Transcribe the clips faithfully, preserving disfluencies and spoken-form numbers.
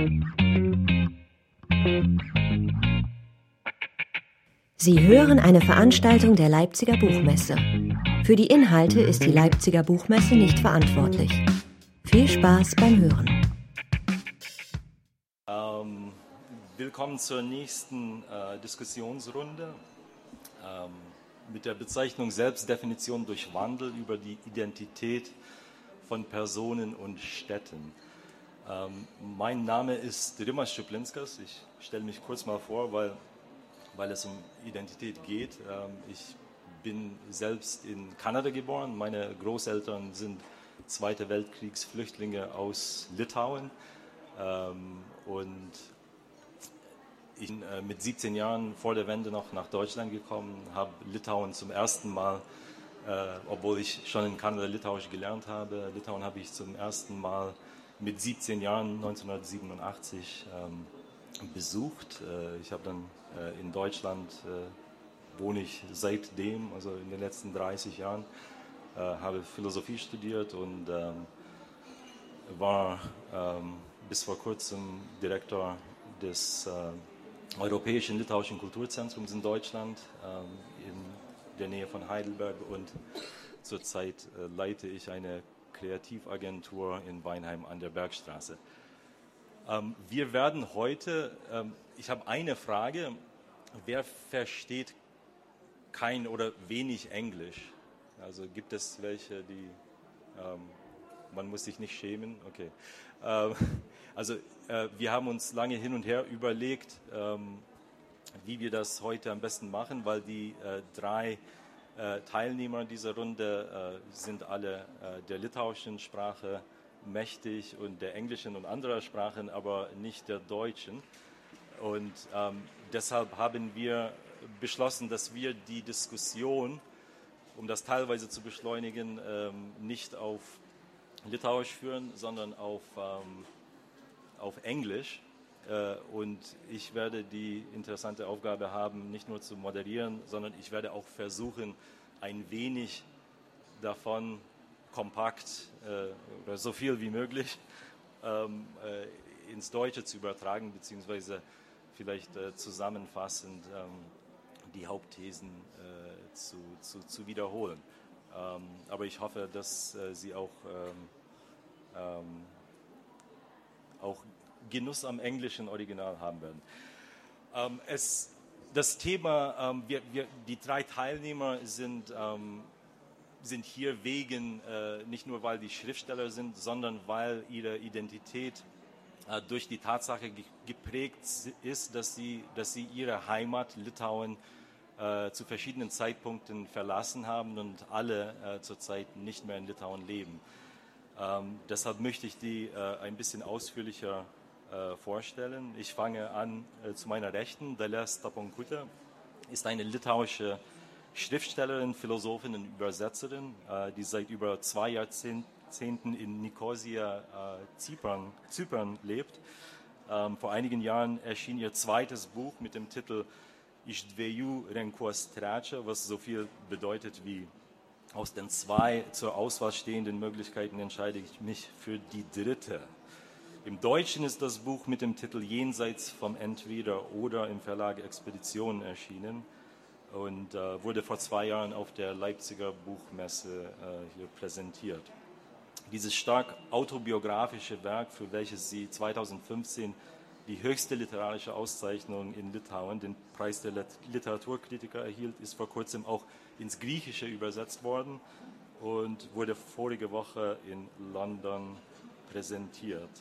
Sie hören eine Veranstaltung der Leipziger Buchmesse. Für die Inhalte ist die Leipziger Buchmesse nicht verantwortlich. Viel Spaß beim Hören. Ähm, willkommen zur nächsten äh, Diskussionsrunde ähm, mit der Bezeichnung Selbstdefinition durch Wandel über die Identität von Personen und Städten. Ähm, mein Name ist Rimas Schiplinskas. Ich stelle mich kurz mal vor, weil weil es um Identität geht. Ich bin selbst in Kanada geboren. Meine Großeltern sind Zweite Weltkriegsflüchtlinge aus Litauen. Und ich bin mit siebzehn Jahren vor der Wende noch nach Deutschland gekommen, habe Litauen zum ersten Mal, obwohl ich schon in Kanada Litauisch gelernt habe, Litauen habe ich zum ersten Mal mit siebzehn Jahren neunzehnhundertsiebenundachtzig besucht. Ich habe dann in Deutschland wohne ich seitdem, also in den letzten dreißig Jahren, habe Philosophie studiert und war bis vor kurzem Direktor des Europäischen Litauischen Kulturzentrums in Deutschland, in der Nähe von Heidelberg, und zurzeit leite ich eine Kreativagentur in Weinheim an der Bergstraße. Wir werden heute, ich habe eine Frage, wer versteht kein oder wenig Englisch? Also gibt es welche, die, ähm, man muss sich nicht schämen, okay. Ähm, also äh, wir haben uns lange hin und her überlegt, ähm, wie wir das heute am besten machen, weil die äh, drei äh, Teilnehmer dieser Runde äh, sind alle äh, der litauischen Sprache mächtig und der englischen und anderer Sprachen, aber nicht der deutschen. Und ähm, deshalb haben wir beschlossen, dass wir die Diskussion, um das teilweise zu beschleunigen, ähm, nicht auf Litauisch führen, sondern auf, ähm, auf Englisch. Äh, und ich werde die interessante Aufgabe haben, nicht nur zu moderieren, sondern ich werde auch versuchen, ein wenig davon kompakt äh, oder so viel wie möglich ähm, äh, ins Deutsche zu übertragen, beziehungsweise vielleicht äh, zusammenfassend ähm, die Hauptthesen äh, zu, zu, zu wiederholen. Ähm, aber ich hoffe, dass äh, Sie auch, ähm, ähm, auch Genuss am englischen Original haben werden. Ähm, es, das Thema, ähm, wir, wir, die drei Teilnehmer sind ähm, sind hier wegen, äh, nicht nur weil die Schriftsteller sind, sondern weil ihre Identität äh, durch die Tatsache ge- geprägt ist, dass sie, dass sie ihre Heimat Litauen äh, zu verschiedenen Zeitpunkten verlassen haben und alle äh, zurzeit nicht mehr in Litauen leben. Ähm, deshalb möchte ich die äh, ein bisschen ausführlicher äh, vorstellen. Ich fange an äh, zu meiner Rechten. Dalia Staponkutė ist eine litauische Schriftstellerin, Philosophin und Übersetzerin, äh, die seit über zwei Jahrzehnten in Nikosia, äh, Zypern, Zypern lebt. Ähm, vor einigen Jahren erschien ihr zweites Buch mit dem Titel Iš dviejų renkuos trečią, was so viel bedeutet wie aus den zwei zur Auswahl stehenden Möglichkeiten entscheide ich mich für die dritte. Im Deutschen ist das Buch mit dem Titel Jenseits vom Entweder oder im Verlag Expeditionen erschienen und äh, wurde vor zwei Jahren auf der Leipziger Buchmesse äh, hier präsentiert. Dieses stark autobiografische Werk, für welches sie zweitausendfünfzehn die höchste literarische Auszeichnung in Litauen, den Preis der Literaturkritiker, erhielt, ist vor kurzem auch ins Griechische übersetzt worden und wurde vorige Woche in London präsentiert.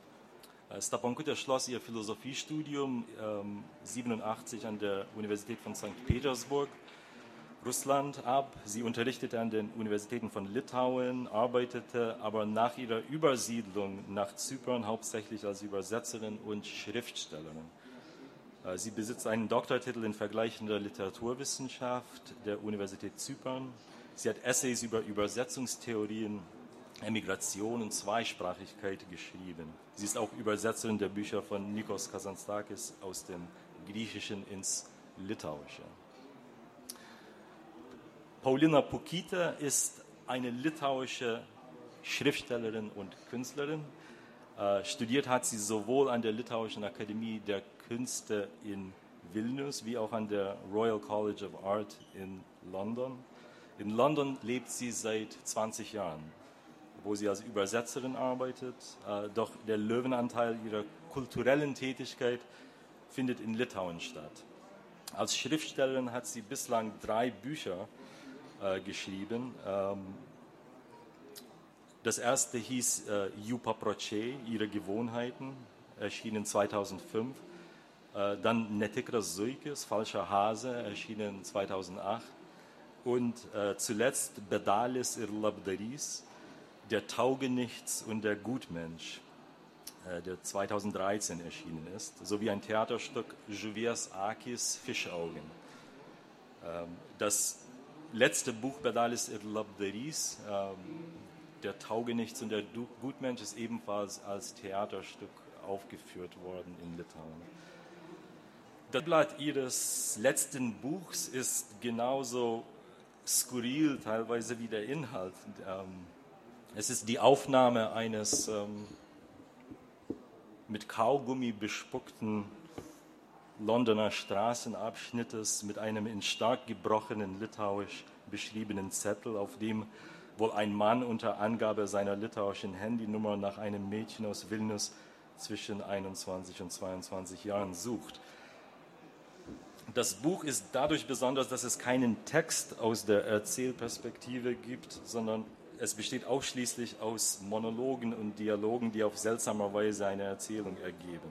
Staponkutė schloss ihr Philosophiestudium ähm, siebenundachtzig an der Universität von Sankt Petersburg, Russland, ab. Sie unterrichtete an den Universitäten von Litauen, arbeitete aber nach ihrer Übersiedlung nach Zypern hauptsächlich als Übersetzerin und Schriftstellerin. Äh, sie besitzt einen Doktortitel in vergleichender Literaturwissenschaft der Universität Zypern. Sie hat Essays über Übersetzungstheorien, Emigration und Zweisprachigkeit geschrieben. Sie ist auch Übersetzerin der Bücher von Nikos Kazantzakis aus dem Griechischen ins Litauische. Paulina Pukytė ist eine litauische Schriftstellerin und Künstlerin. Äh, studiert hat sie sowohl an der Litauischen Akademie der Künste in Vilnius wie auch an der Royal College of Art in London. In London lebt sie seit zwanzig Jahren, wo sie als Übersetzerin arbeitet. Äh, doch der Löwenanteil ihrer kulturellen Tätigkeit findet in Litauen statt. Als Schriftstellerin hat sie bislang drei Bücher äh, geschrieben. Ähm, das erste hieß äh, Jų papročiai, ihre Gewohnheiten, erschienen zweitausendfünf. Äh, dann Netikras zuikis, falscher Hase, erschienen zweitausendacht. Und äh, zuletzt Bedalis ir labdarys, der Taugenichts und der Gutmensch, äh, der zweitausenddreizehn erschienen ist, sowie ein Theaterstück Žuvies akys, Fischaugen. Ähm, das letzte Buch Bedalis ir labdarys, ähm, der Taugenichts und der du- Gutmensch, ist ebenfalls als Theaterstück aufgeführt worden in Litauen. Das Blatt ihres letzten Buchs ist genauso skurril teilweise wie der Inhalt. Ähm, es ist die Aufnahme eines ähm, mit Kaugummi bespuckten Londoner Straßenabschnittes mit einem in stark gebrochenen Litauisch beschriebenen Zettel, auf dem wohl ein Mann unter Angabe seiner litauischen Handynummer nach einem Mädchen aus Vilnius zwischen einundzwanzig und zweiundzwanzig Jahren sucht. Das Buch ist dadurch besonders, dass es keinen Text aus der Erzählperspektive gibt, sondern es besteht ausschließlich aus Monologen und Dialogen, die auf seltsame Weise eine Erzählung ergeben.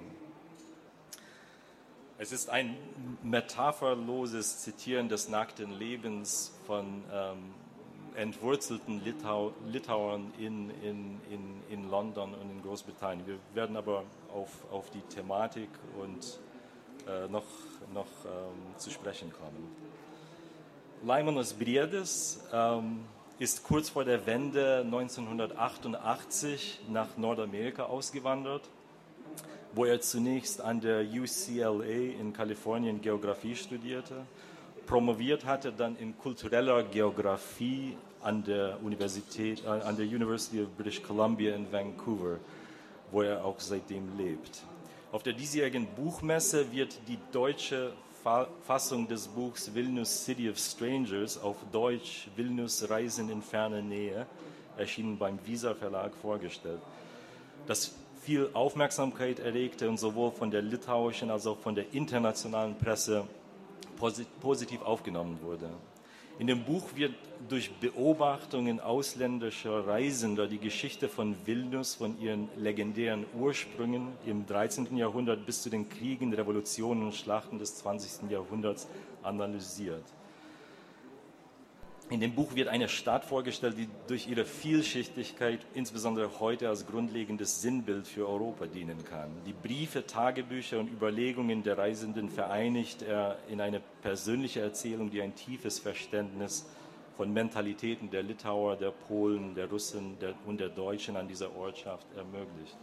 Es ist ein metapherloses Zitieren des nackten Lebens von ähm, entwurzelten Litau- Litauern in, in, in, in London und in Großbritannien. Wir werden aber auf, auf die Thematik und äh, noch, noch ähm, zu sprechen kommen. Laimonas Briedis ähm, ist kurz vor der Wende neunzehnhundertachtundachtzig nach Nordamerika ausgewandert, wo er zunächst an der U C L A in Kalifornien Geografie studierte. Promoviert hatte dann in kultureller Geografie an der Universität, äh, an der University of British Columbia in Vancouver, wo er auch seitdem lebt. Auf der diesjährigen Buchmesse wird die deutsche Fa- Fassung des Buchs Vilnius City of Strangers, auf Deutsch Vilnius Reisen in ferne Nähe, erschienen beim Visa Verlag, vorgestellt. Das viel Aufmerksamkeit erregte und sowohl von der litauischen als auch von der internationalen Presse positiv aufgenommen wurde. In dem Buch wird durch Beobachtungen ausländischer Reisender die Geschichte von Vilnius, von ihren legendären Ursprüngen im dreizehnten Jahrhundert bis zu den Kriegen, Revolutionen und Schlachten des zwanzigsten Jahrhunderts analysiert. In dem Buch wird eine Stadt vorgestellt, die durch ihre Vielschichtigkeit insbesondere heute als grundlegendes Sinnbild für Europa dienen kann. Die Briefe, Tagebücher und Überlegungen der Reisenden vereinigt er in eine persönliche Erzählung, die ein tiefes Verständnis von Mentalitäten der Litauer, der Polen, der Russen der, und der Deutschen an dieser Ortschaft ermöglicht.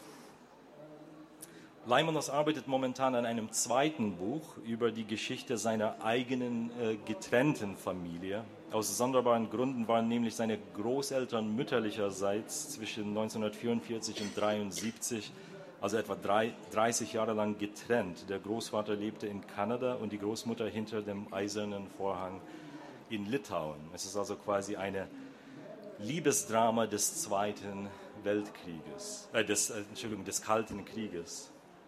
Laimonas arbeitet momentan an einem zweiten Buch über die Geschichte seiner eigenen äh, getrennten Familie. Aus sonderbaren Gründen waren nämlich seine Großeltern mütterlicherseits zwischen neunzehnhundertvierundvierzig und neunzehnhundertdreiundsiebzig, also etwa drei, dreißig Jahre lang, getrennt. Der Großvater lebte in Kanada und die Großmutter hinter dem eisernen Vorhang in Litauen. Es ist also quasi eine Liebesdrama des Zweiten Weltkrieges, äh, des, äh, Entschuldigung, des Kalten Krieges.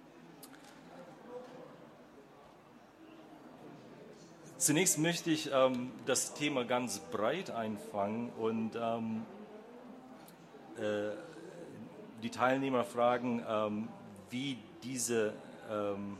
Zunächst möchte ich ähm, das Thema ganz breit einfangen und ähm, äh, die Teilnehmer fragen, ähm, wie diese ähm,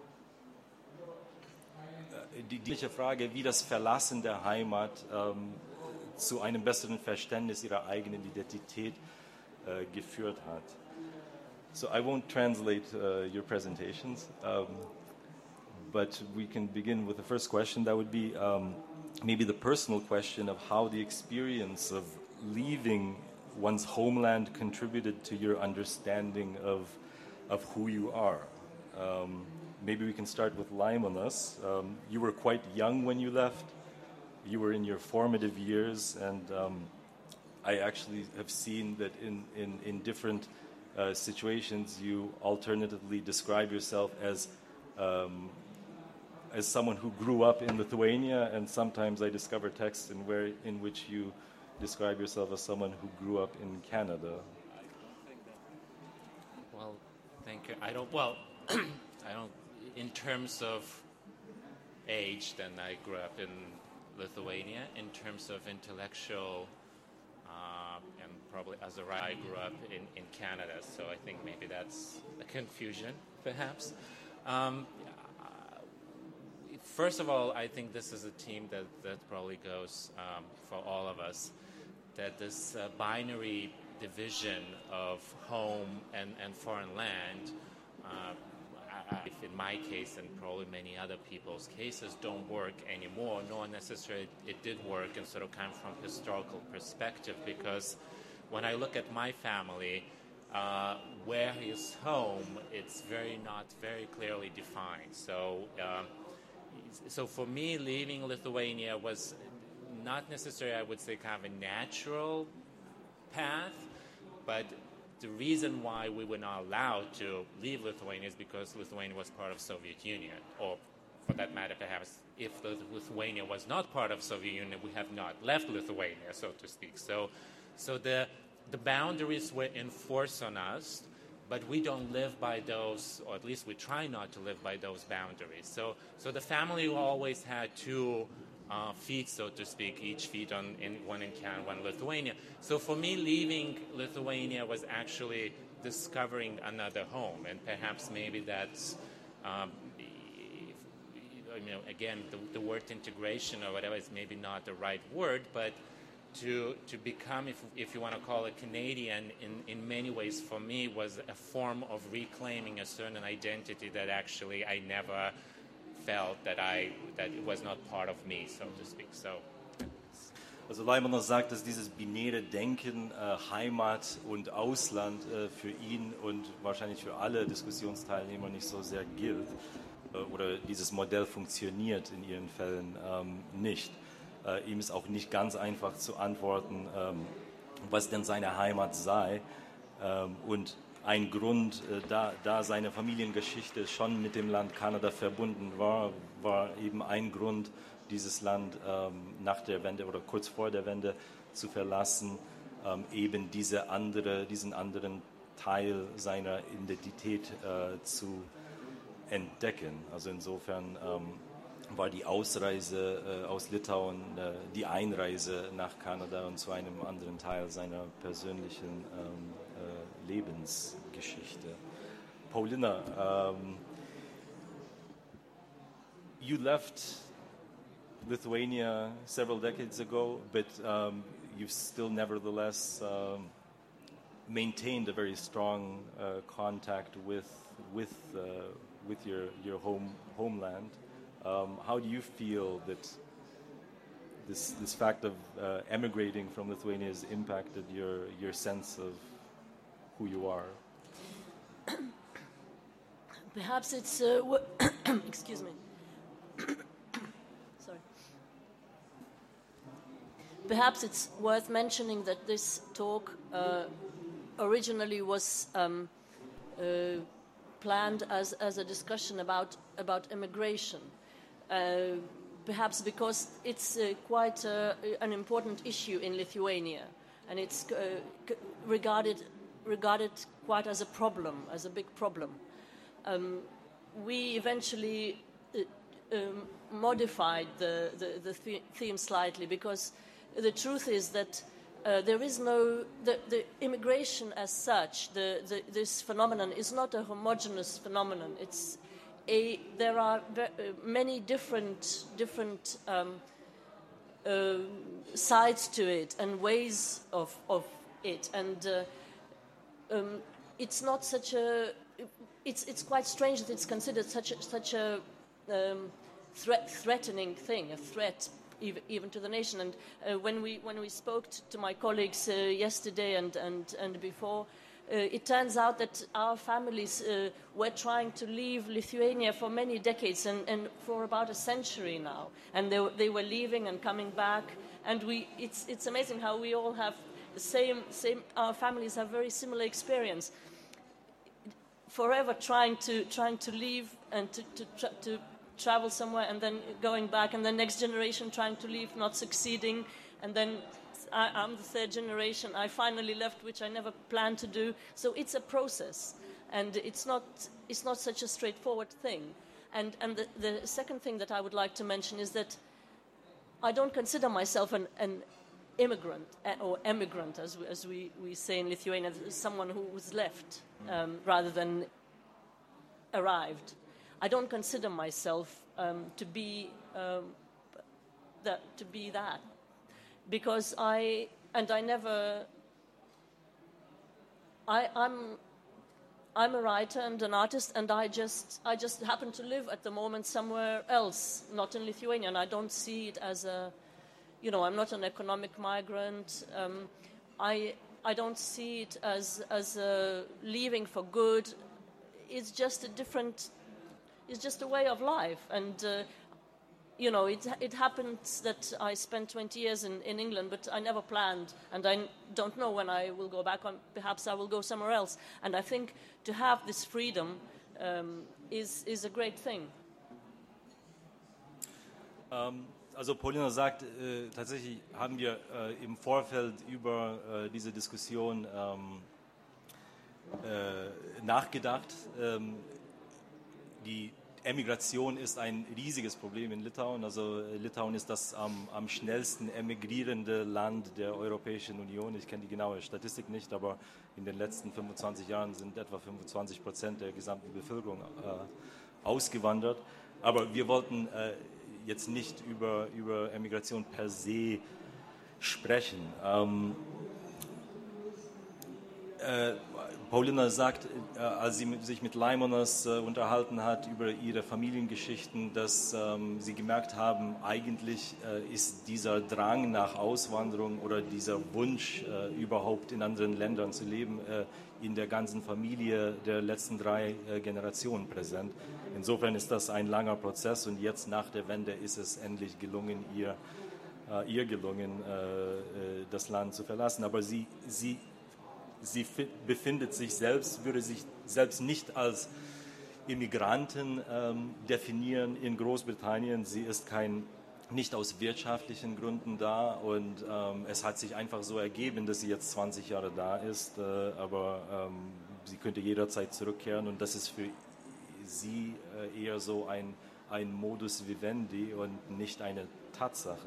die, die Frage, wie das Verlassen der Heimat ähm, zu einem besseren Verständnis ihrer eigenen Identität äh, geführt hat. So I won't translate uh, your presentations. Um, But we can begin with the first question. That would be um, maybe the personal question of how the experience of leaving one's homeland contributed to your understanding of of who you are. Um, maybe we can start with Laimonas. Um, you were quite young when you left. You were in your formative years, and um, I actually have seen that in, in, in different uh, situations you alternatively describe yourself as um, as someone who grew up in Lithuania, and sometimes I discover texts in where in which you describe yourself as someone who grew up in Canada. Well, thank you. I don't. Well, I don't. In terms of age, then I grew up in Lithuania. In terms of intellectual, uh, and probably as a writer, I grew up in, in Canada. So I think maybe that's a confusion, perhaps. Um, First of all, I think this is a theme that, that probably goes um, for all of us, that this uh, binary division of home and, and foreign land, uh, I, in my case and probably many other people's cases, don't work anymore, nor necessarily it did work in sort of kind of from historical perspective, because when I look at my family, uh, where is home, it's very not very clearly defined. So. Um, So for me, leaving Lithuania was not necessarily, I would say, kind of a natural path, but the reason why we were not allowed to leave Lithuania is because Lithuania was part of Soviet Union, or for that matter, perhaps if Lithuania was not part of Soviet Union, we have not left Lithuania, so to speak. So, so the the boundaries were enforced on us, but we don't live by those, or at least we try not to live by those boundaries. So, so the family always had two uh, feet, so to speak, each feet on in, one in Canada, one in Lithuania. So for me, leaving Lithuania was actually discovering another home, and perhaps maybe that's, um, you know, again, the, the word integration or whatever is maybe not the right word, but to to become, if if you want to call it Canadian, in, in many ways for me was a form of reclaiming a certain identity that actually I never felt that I that it was not part of me, so to speak. So. Also Leimaner sagt, dass dieses binäre Denken, äh, Heimat und Ausland äh, für ihn und wahrscheinlich für alle Diskussionsteilnehmer nicht so sehr gilt, äh, oder dieses Modell funktioniert in ihren Fällen ähm, nicht. Äh, ihm ist auch nicht ganz einfach zu antworten, ähm, was denn seine Heimat sei. Ähm, und ein Grund, äh, da, da seine Familiengeschichte schon mit dem Land Kanada verbunden war, war eben ein Grund, dieses Land ähm, nach der Wende oder kurz vor der Wende zu verlassen, ähm, eben diese andere, diesen anderen Teil seiner Identität äh, zu entdecken. Also insofern ähm, war die Ausreise äh, aus Litauen äh, die Einreise nach Kanada und zu einem anderen Teil seiner persönlichen ähm, äh, Lebensgeschichte. Paulina, um, you left Lithuania several decades ago, but um, you've still nevertheless um, maintained a very strong uh, contact with with uh, with your your home homeland. Um, how do you feel that this this fact of uh, emigrating from Lithuania has impacted your your sense of who you are? Perhaps it's uh, w- excuse me. Sorry. Perhaps it's worth mentioning that this talk uh, originally was um, uh, planned as, as a discussion about about immigration. Uh, perhaps because it's uh, quite uh, an important issue in Lithuania, and it's uh, c- regarded regarded quite as a problem, as a big problem. Um, we eventually uh, um, modified the, the, the th- theme slightly, because the truth is that uh, there is no the, the immigration as such. The, the, this phenomenon is not a homogeneous phenomenon. It's A, there are many different different um, uh, sides to it and ways of of it, and uh, um, it's not such a. It's it's quite strange that it's considered such a, such a um, threat, threatening thing, a threat even, even to the nation. And uh, when we when we spoke to, to my colleagues uh, yesterday and and and before. Uh, it turns out that our families uh, were trying to leave Lithuania for many decades and, and for about a century now. And they, they were leaving and coming back. And we, it's, it's amazing how we all have the same, same, our families have very similar experience. forever trying to trying to leave and to to, tra- to travel somewhere and then going back, and the next generation trying to leave, not succeeding, and then I, I'm the third generation. I finally left, which I never planned to do. So it's a process, and it's not it's not such a straightforward thing. And and the, the second thing that I would like to mention is that I don't consider myself an, an immigrant or emigrant, as we, as we, we say in Lithuania, someone who was left um, rather than arrived. I don't consider myself um, to be um, that to be that, because I and I never. I, I'm I'm a writer and an artist, and I just I just happen to live at the moment somewhere else, not in Lithuania, and I don't see it as a, you know, I'm not an economic migrant. Um, I I don't see it as as a leaving for good. It's just a different. It's just a way of life, and uh, you know, it it happens that I spent twenty years in, in England, but I never planned, and I don't know when I will go back. On perhaps I will go somewhere else, and I think to have this freedom um, is is a great thing. Um. Also Paulina sagt, äh, tatsächlich haben wir äh, im Vorfeld über äh, diese Diskussion ähm, äh, nachgedacht. Ähm, die Emigration ist ein riesiges Problem in Litauen. Also Litauen ist das am, am schnellsten emigrierende Land der Europäischen Union. Ich kenne die genaue Statistik nicht, aber in den letzten fünfundzwanzig Jahren sind etwa fünfundzwanzig Prozent der gesamten Bevölkerung äh, ausgewandert. Aber wir wollten äh, jetzt nicht über, über Emigration per se sprechen. Ähm, äh, Paulina sagt, äh, als sie mit, sich mit Laimonas äh, unterhalten hat über ihre Familiengeschichten, dass ähm, sie gemerkt haben, eigentlich äh, ist dieser Drang nach Auswanderung oder dieser Wunsch, äh, überhaupt in anderen Ländern zu leben, äh, in der ganzen Familie der letzten drei äh, Generationen präsent. Insofern ist das ein langer Prozess, und jetzt nach der Wende ist es endlich gelungen, ihr, äh, ihr gelungen, äh, das Land zu verlassen. Aber sie, sie, sie befindet sich selbst, würde sich selbst nicht als Immigrantin ähm, definieren in Großbritannien. Sie ist kein, nicht aus wirtschaftlichen Gründen da, und ähm, es hat sich einfach so ergeben, dass sie jetzt zwanzig Jahre da ist, äh, aber ähm, sie könnte jederzeit zurückkehren, und das ist für sie äh, eher so ein, ein Modus vivendi und nicht eine Tatsache.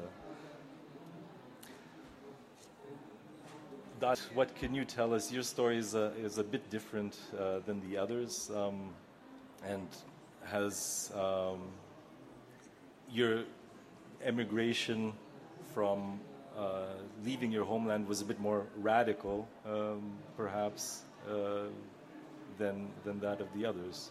That, what can you tell us? Your story is a, is a bit different uh, than the others, um, and has um, your emigration from uh, leaving your homeland was a bit more radical, um, perhaps, uh, than than that of the others.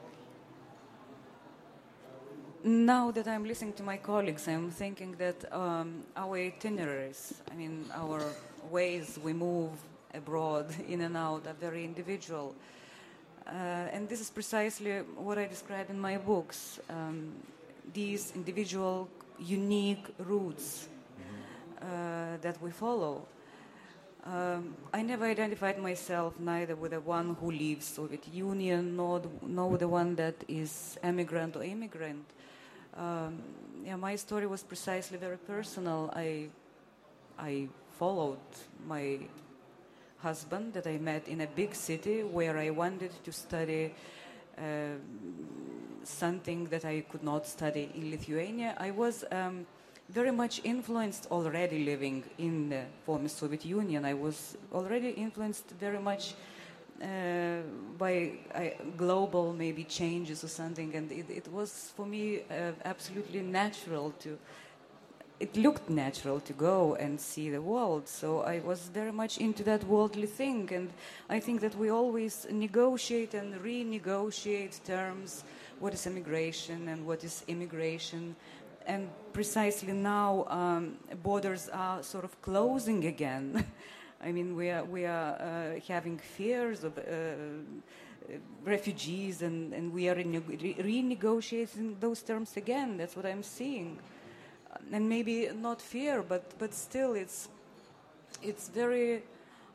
Now that I'm listening to my colleagues, I'm thinking that um, our itineraries, I mean, our ways we move abroad, in and out, are very individual. Uh, and this is precisely what I describe in my books, um, these individual, unique routes mm-hmm. uh, that we follow. Um, I never identified myself neither with the one who leaves Soviet Union, nor the, nor the one that is emigrant or immigrant. Um, yeah, my story was precisely very personal. I, I followed my husband that I met in a big city where I wanted to study uh, something that I could not study in Lithuania. I was um, very much influenced already living in the former Soviet Union. I was already influenced very much uh, by uh, global maybe changes or something, and it, it was for me uh, absolutely natural to it looked natural to go and see the world. So I was very much into that worldly thing, and I think that we always negotiate and renegotiate terms, what is emigration and what is immigration. And precisely now, um, borders are sort of closing again. I mean, we are we are uh, having fears of uh, refugees, and, and we are rene- renegotiating those terms again. That's what I'm seeing. And maybe not fear, but, but still, it's it's very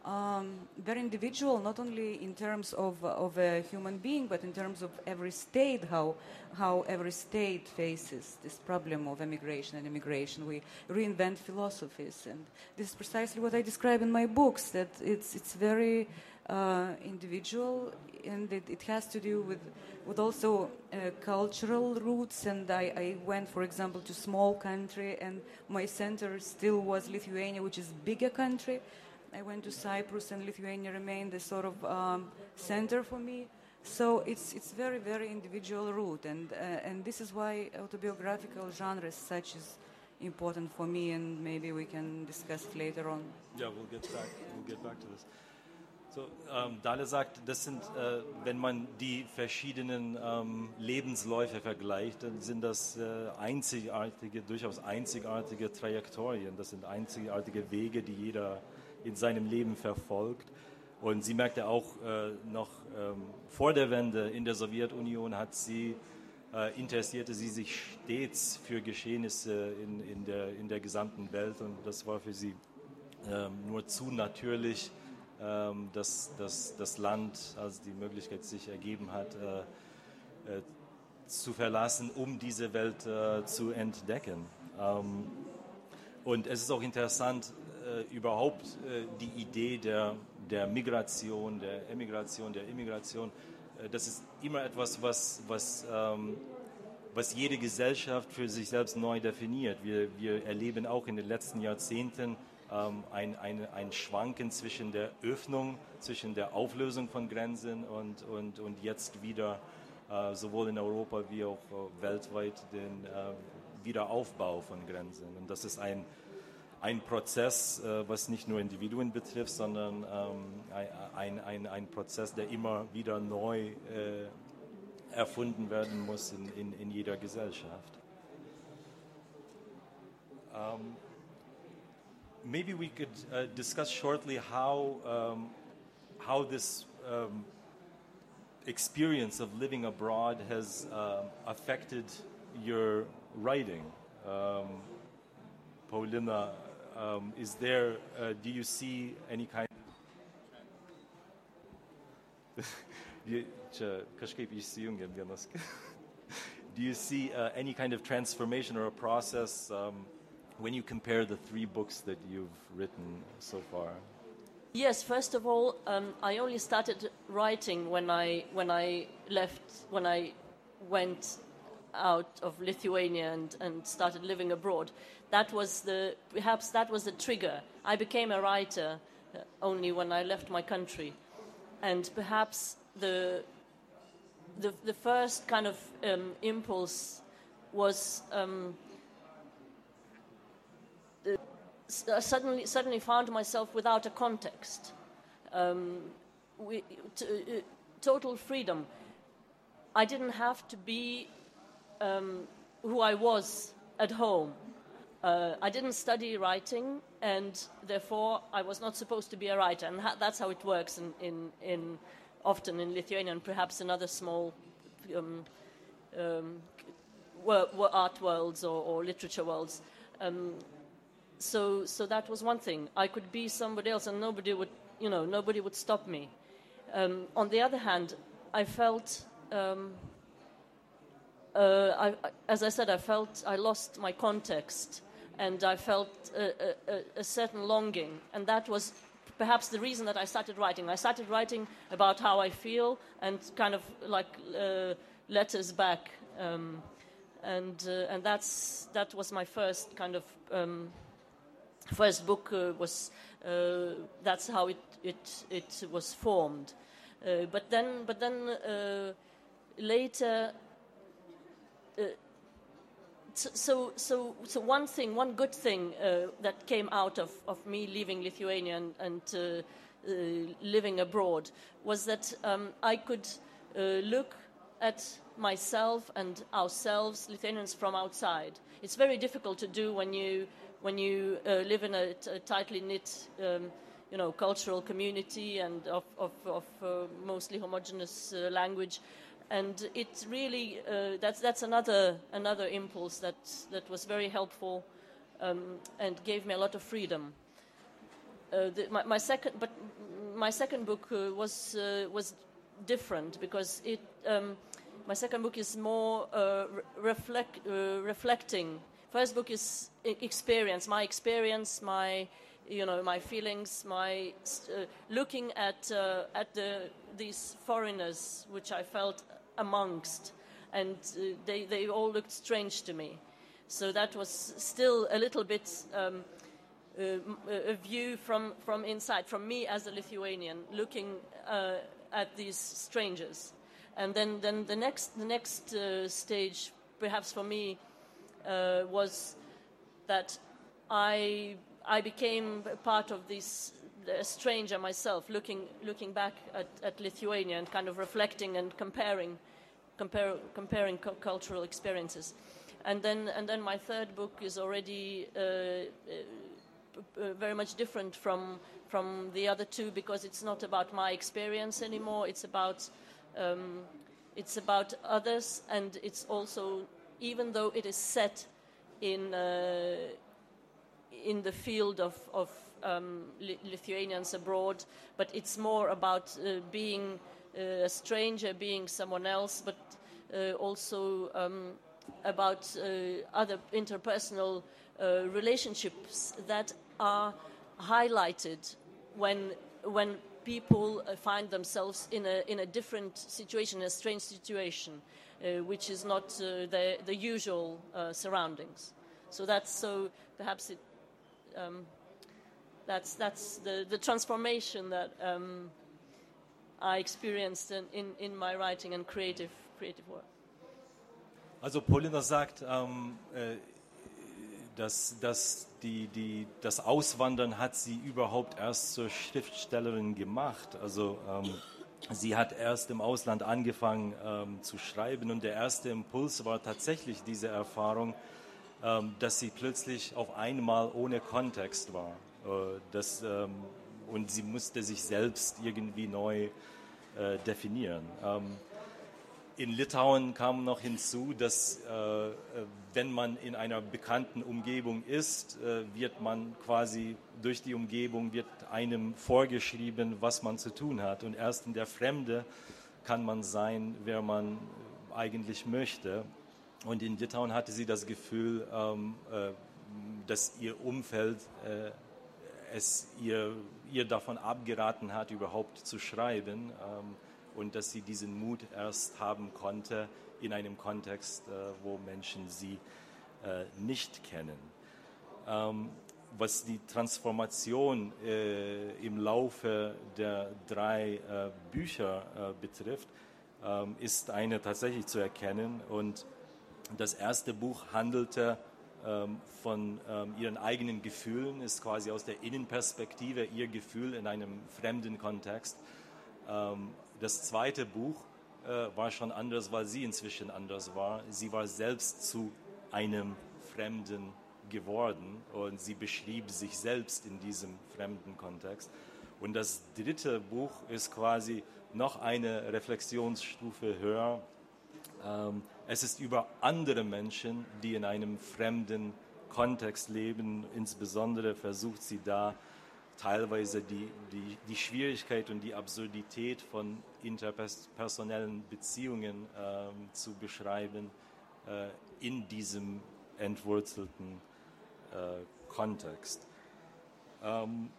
um, very individual, not only in terms of of a human being, but in terms of every state, how how every state faces this problem of emigration and immigration. We reinvent philosophies, and this is precisely what I describe in my books. That it's it's very uh, individual, and it, it has to do with with also uh, cultural roots. And I, I went, for example, to small country, and my center still was Lithuania, which is bigger country. I went to Cyprus, and Lithuania remained the sort of um, center for me. So it's it's very, very individual route, and uh, and this is why autobiographical genre as such is important for me, and maybe we can discuss it later on. Yeah, we'll get back, we'll get back to this. So, ähm, Dahle sagt, das sind, äh, wenn man die verschiedenen ähm, Lebensläufe vergleicht, dann sind das äh, einzigartige, durchaus einzigartige Trajektorien. Das sind einzigartige Wege, die jeder in seinem Leben verfolgt. Und sie merkte auch äh, noch ähm, vor der Wende in der Sowjetunion hat sie, äh, interessierte sie sich stets für Geschehnisse in, in, der, in der gesamten Welt. Und das war für sie ähm, nur zu natürlich, ähm, dass, dass das Land, als die Möglichkeit sich ergeben hat, äh, äh, zu verlassen, um diese Welt äh, zu entdecken. Ähm, und es ist auch interessant, äh, überhaupt äh, die Idee der, der Migration, der Emigration, der Immigration, äh, das ist immer etwas, was, was, ähm, was jede Gesellschaft für sich selbst neu definiert. Wir, wir erleben auch in den letzten Jahrzehnten ähm, ein, ein, ein Schwanken zwischen der Öffnung, zwischen der Auflösung von Grenzen und, und, und jetzt wieder äh, sowohl in Europa wie auch äh, weltweit den äh, Wiederaufbau von Grenzen. Und das ist ein, ein Prozess, äh, was nicht nur Individuen betrifft, sondern ähm, ein, ein, ein Prozess, der immer wieder neu äh, erfunden werden muss in, in, in jeder Gesellschaft. Um, maybe we could uh, discuss shortly how, um, how this um, experience of living abroad has uh, affected your writing. Um, Paulina, um, is there, uh, do you see any kind do you see uh, any kind of transformation or a process um, when you compare the three books that you've written so far? Yes, first of all, um, I only started writing when I when I left, when I went out of Lithuania and, and started living abroad. That was the, perhaps that was the trigger. I became a writer uh, only when I left my country. And perhaps the the, the first kind of um, impulse was um, the, uh, suddenly suddenly found myself without a context. Um, we, t- uh, total freedom. I didn't have to be um, who I was at home. Uh, I didn't study writing, and therefore I was not supposed to be a writer. And ha- that's how it works in, in, in often in Lithuania and perhaps in other small um, um, wor- wor- art worlds or, or literature worlds. Um, so, so that was one thing. I could be somebody else, and nobody would, you know, nobody would stop me. Um, on the other hand, I felt. Um, uh, I, as I said, I felt I lost my context. And I felt a, a, a certain longing, and that was perhaps the reason that I started writing. I started writing about how I feel and kind of like uh, letters back, um, and uh, and that's that was my first kind of um, first book. Uh, was uh, that's how it it it was formed, uh, but then but then uh, later. Uh, So, so, so one thing, one good thing uh, that came out of, of me leaving Lithuania and, and uh, uh, living abroad was that um, I could uh, look at myself and ourselves, Lithuanians, from outside. It's very difficult to do when you when you uh, live in a, a tightly knit, um, you know, cultural community and of of, of uh, mostly homogeneous uh, language. And it really uh, that's that's another another impulse that that was very helpful um, and gave me a lot of freedom. Uh, the, my, my second, but my second book uh, was uh, was different because it. Um, my second book is more uh, re- reflect, uh, reflecting. First book is experience, my experience, my you know my feelings, my uh, looking at uh, at the these foreigners which I felt amongst, and uh, they they all looked strange to me. So that was still a little bit um, uh, a view from from inside, from me as a Lithuanian, looking uh, at these strangers. And then, then the next the next uh, stage, perhaps for me, uh, was that I I became part of this a stranger myself, looking looking back at, at Lithuania and kind of reflecting and comparing compare, comparing cu- cultural experiences. And then and then my third book is already uh, uh, very much different from from the other two because it's not about my experience anymore. It's about Um, it's about others, and it's also, even though it is set in uh, in the field of, of um, Lithuanians abroad, but it's more about uh, being uh, a stranger, being someone else, but uh, also um, about uh, other interpersonal uh, relationships that are highlighted when when. people uh, find themselves in a in a different situation, a strange situation, uh, which is not uh, the the usual uh, surroundings. So that's so perhaps it um, that's that's the, the transformation that um, I experienced in, in, in my writing and creative creative work. Also Polina sagt, ähm, äh, dass, dass die, die, das Auswandern hat sie überhaupt erst zur Schriftstellerin gemacht. Also ähm, sie hat erst im Ausland angefangen ähm, zu schreiben und der erste Impuls war tatsächlich diese Erfahrung, ähm, dass sie plötzlich auf einmal ohne Kontext war. Äh, das, ähm, und sie musste sich selbst irgendwie neu äh, definieren. Ähm, In Litauen kam noch hinzu, dass äh, wenn man in einer bekannten Umgebung ist, äh, wird man quasi durch die Umgebung wird einem vorgeschrieben, was man zu tun hat. Und erst in der Fremde kann man sein, wer man eigentlich möchte. Und in Litauen hatte sie das Gefühl, ähm, äh, dass ihr Umfeld äh, es ihr, ihr davon abgeraten hat, überhaupt zu schreiben. Ähm, und dass sie diesen Mut erst haben konnte in einem Kontext, äh, wo Menschen sie äh, nicht kennen. Ähm, was die Transformation äh, im Laufe der drei äh, Bücher äh, betrifft, ähm, ist eine tatsächlich zu erkennen. Und das erste Buch handelte ähm, von ähm, ihren eigenen Gefühlen, ist quasi aus der Innenperspektive ihr Gefühl in einem fremden Kontext. Ähm, Das zweite Buch äh, war schon anders, weil sie inzwischen anders war. Sie war selbst zu einem Fremden geworden und sie beschrieb sich selbst in diesem fremden Kontext. Und das dritte Buch ist quasi noch eine Reflexionsstufe höher. Ähm, es ist über andere Menschen, die in einem fremden Kontext leben. Insbesondere versucht sie da teilweise die, die, die Schwierigkeit und die Absurdität von interpersonellen Beziehungen ähm, zu beschreiben äh, in diesem entwurzelten äh, Kontext. Um,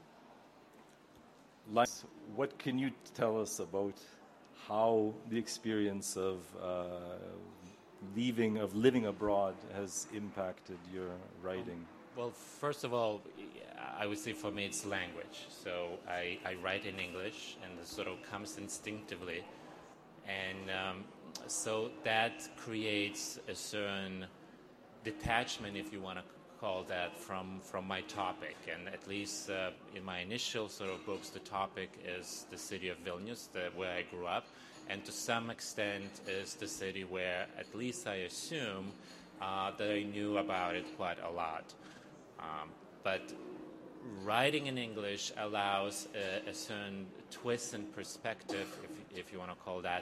like, what can you tell us about how the experience of uh, leaving, of living abroad has impacted your writing? Well, first of all, I would say for me it's language. So I, I write in English, and it sort of comes instinctively. And um, so that creates a certain detachment, if you want to call that, from, from my topic. And at least uh, in my initial sort of books, the topic is the city of Vilnius, the, where I grew up. And to some extent is the city where, at least I assume, uh, that I knew about it quite a lot. Um, but writing in English allows a, a certain twist in perspective, if, if you want to call that,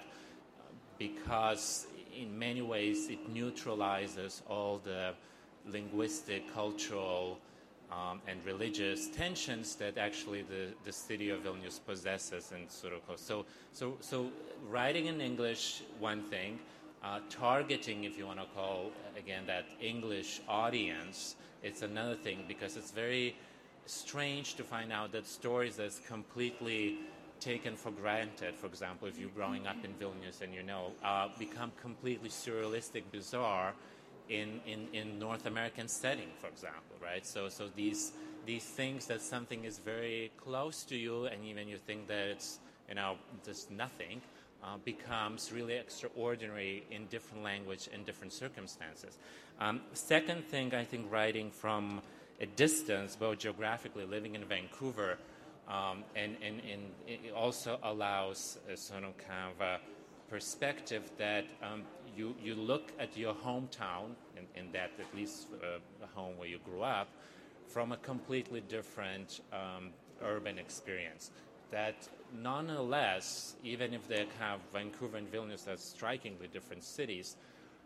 because in many ways it neutralizes all the linguistic, cultural um, and religious tensions that actually the, the city of Vilnius possesses and sort of so so so writing in English, one thing, uh, targeting, if you want to call again that English audience, it's another thing, because it's very strange to find out that stories that's completely taken for granted, for example, if you're growing up in Vilnius and you know, uh, become completely surrealistic, bizarre in, in, in North American setting, for example, right? So so these these things that something is very close to you, and even you think that it's, you know, just nothing, uh, becomes really extraordinary in different language and different circumstances. Um, second thing, I think writing from a distance, both geographically, living in Vancouver, Um, and, and, and it also allows a sort of kind of a perspective that um, you, you look at your hometown, and, and that at least uh, the home where you grew up, from a completely different um, urban experience. That nonetheless, even if they have Vancouver and Vilnius as strikingly different cities,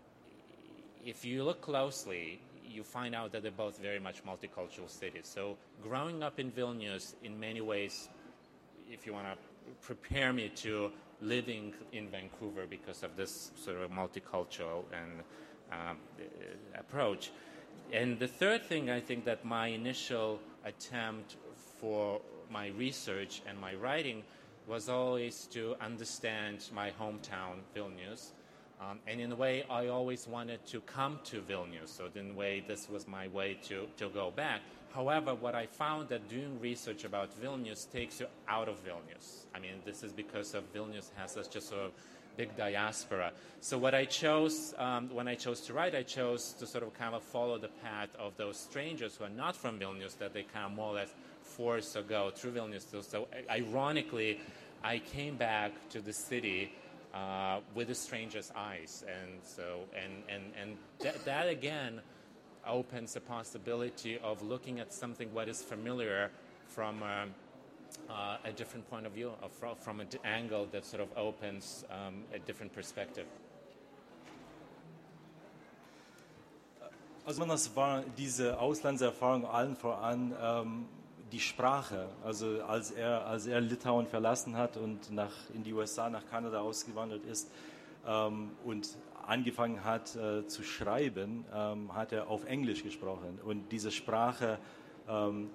if you look closely, you find out that they're both very much multicultural cities. So growing up in Vilnius, in many ways, if you want to prepare me to living in Vancouver because of this sort of multicultural and um, approach. And the third thing, I think that my initial attempt for my research and my writing was always to understand my hometown, Vilnius. Um, and in a way, I always wanted to come to Vilnius. So in a way, this was my way to, to go back. However, what I found that doing research about Vilnius takes you out of Vilnius. I mean, this is because of Vilnius has such a sort of big diaspora. So what I chose, um, when I chose to write, I chose to sort of kind of follow the path of those strangers who are not from Vilnius, that they kind of more or less force or go through Vilnius. So, so ironically, I came back to the city Uh, with a stranger's eyes, and so and and and that, that again opens the possibility of looking at something what is familiar from um, uh, a different point of view, of, from an angle that sort of opens um, a different perspective. Also das war diese Auslandserfahrung allen voran ähm, die Sprache. Also als er, als er Litauen verlassen hat und nach, in die U S A, nach Kanada ausgewandert ist ähm, und angefangen hat äh, zu schreiben, ähm, hat er auf Englisch gesprochen. Und diese Sprache ähm,